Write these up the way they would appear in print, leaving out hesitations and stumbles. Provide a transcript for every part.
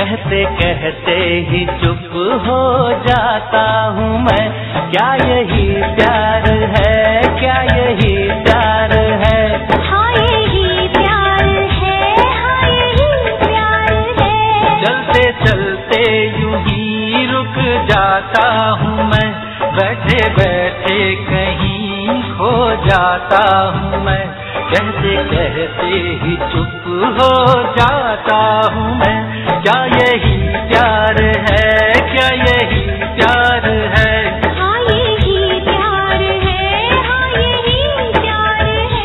कहते कहते ही चुप हो जाता हूँ मैं। क्या यही प्यार है, क्या यही प्यार है? हाँ यही प्यार है, हाँ यही प्यार है। चलते चलते यूं ही रुक जाता हूँ मैं, बैठे बैठे कहीं खो जाता हूँ मैं। कहते कहते ही चुप हो जाता हूँ मैं। क्या यही प्यार है, क्या यही प्यार है? हाँ यही प्यार है, हाँ यही प्यार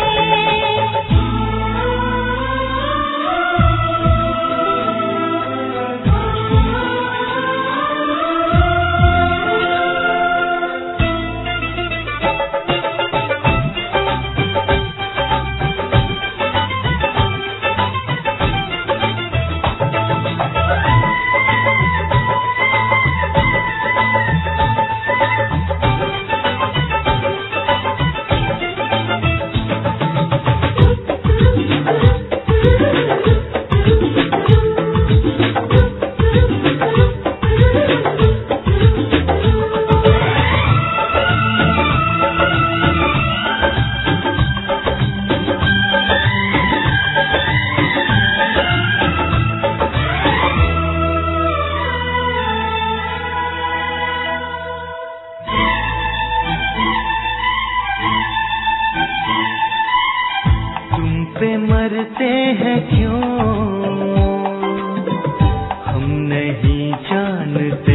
पे मरते हैं क्यों हम नहीं जानते।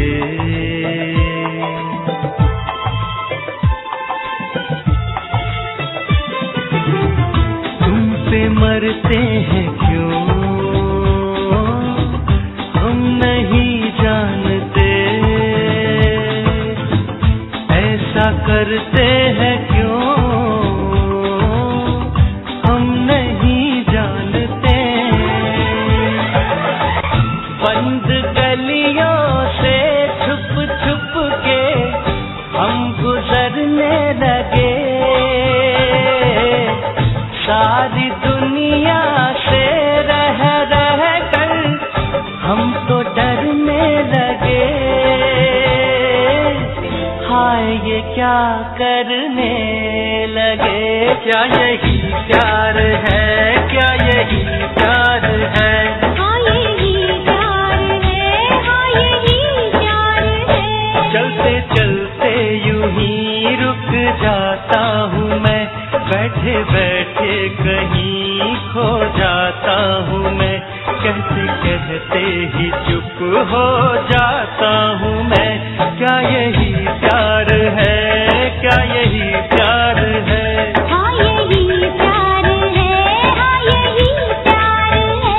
तुम पे मरते हैं क्यों हम नहीं जानते। ऐसा करते हैं क्यों बंद गलियों से छुप छुप के हम गुजरने लगे। सारी दुनिया से रह रह कर हम तो डरने लगे। हाय ये क्या करने लगे। क्या यही प्यार है, क्या यही प्यार है? चलते चलते यूं ही रुक जाता हूँ मैं, बैठे बैठे कहीं खो जाता हूँ मैं। कहते कहते ही चुप हो जाता हूँ मैं। क्या यही प्यार है, क्या यही प्यार है? हाँ यही प्यार है, हाँ यही प्यार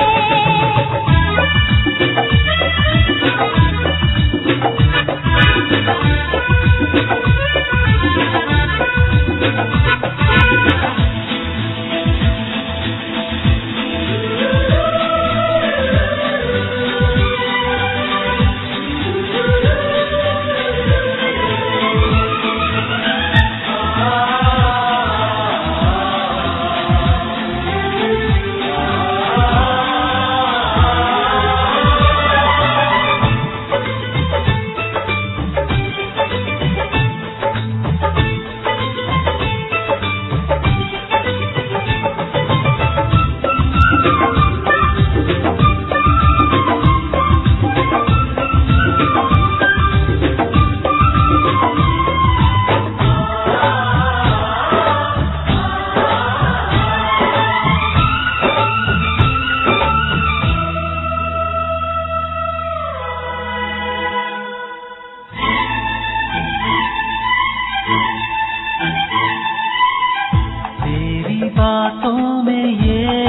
बातों में ये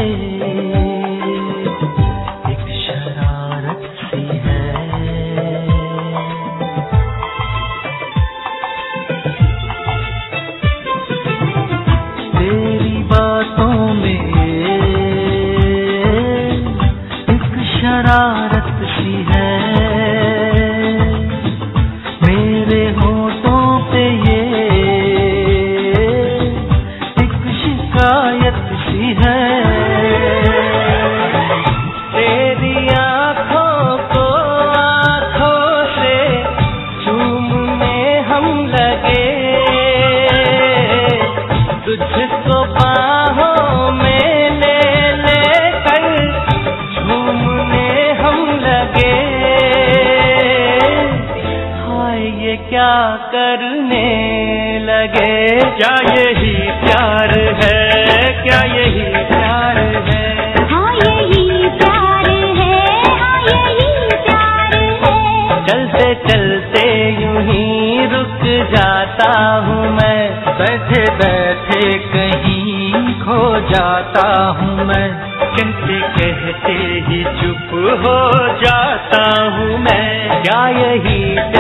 एक शरारत सी है। तेरी बातों में एक शरारत सी है। मेरे होठों पे ये शिकायत सी है। तेरी आँखों को करने लगे। क्या यही प्यार है, क्या यही प्यार है? हाँ यही प्यार है, हाँ यही प्यार है। चलते चलते यूं ही रुक जाता हूँ मैं, बैठे बैठे कहीं खो जाता हूँ मैं। कहते कहते ही चुप हो जाता हूँ मैं। क्या यही